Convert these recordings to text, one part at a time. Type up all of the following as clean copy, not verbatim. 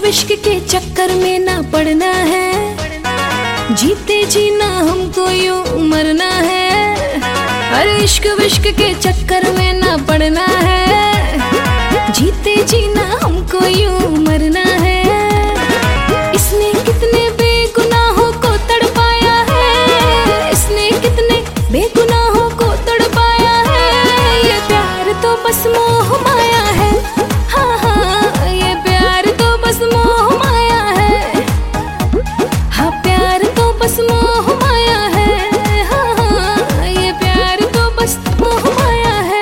विश्क के चक्कर में ना पड़ना है, जीते जीना हमको यूं मरना है। अरे इश्क विश्क के चक्कर में ना पड़ना है, जीते जीना हमको यूं मरना है। इसने कितने बेगुनाहों को तड़पाया है, इसने कितने बेगुनाहों को तड़पाया है। ये प्यार तो बस मोह माया है, हाँ हाँ ये प्यार तो बस मोह माया है। हाँ प्यार तो बस मोह माया है, हाँ हाँ ये प्यार तो बस मोह माया है।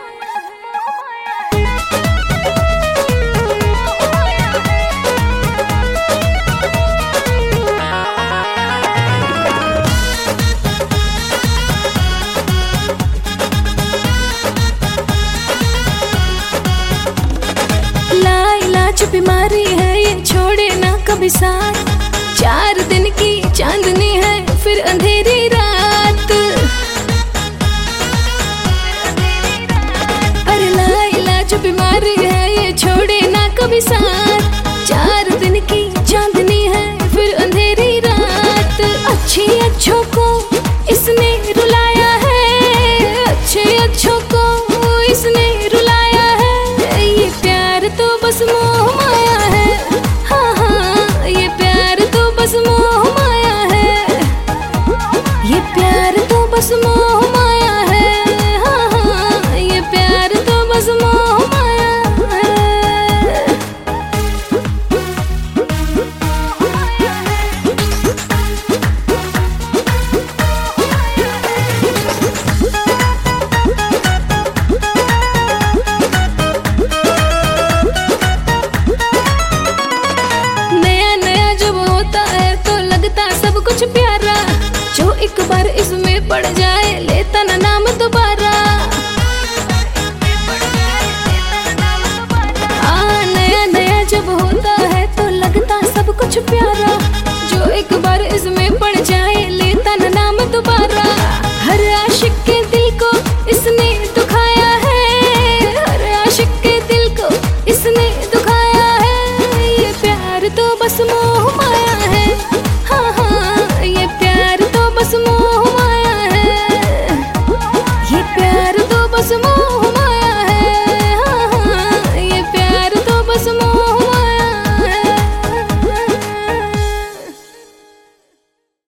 लाइलाज बीमारी है ये, छोड़े ना कभी साथ। 4 दिन की चांदनी है फिर अंधेरी रात। अरे लाइलाज बीमारी है ये, छोड़े ना कभी साथ। 4 दिन की चांदनी है फिर अंधेरी रात। अच्छी अच्छों को इसने रुलाया है, अच्छे अच्छों को इसने रुलाया है। ये प्यार तो बस मोह माया है, हाँ हाँ ये प्यार तो बस मोह माया है। ये प्यार तो बस मोह माया है, हाँ हाँ ये प्यार तो बस मोह माया है। नया नया जब होता है तो लगता सब कुछ प्यारा, जो एक बार इसमें पड़ जाए लेता ना नाम दोबारा। नया नया जब होता है तो लगता सब कुछ प्यारा, जो एक बार इसमें पड़ जाए लेता ना नाम दोबारा। हर आशिक के दिल को इसने दुखाया है, हर आशिक के दिल को इसने दुखाया है। ये प्यार तो बस मोह माया है, हाँ हाँ ये प्यार तो बस मोह माया है। ये प्यार तो बस मोह माया है, हाँ हाँ ये प्यार तो बस मोह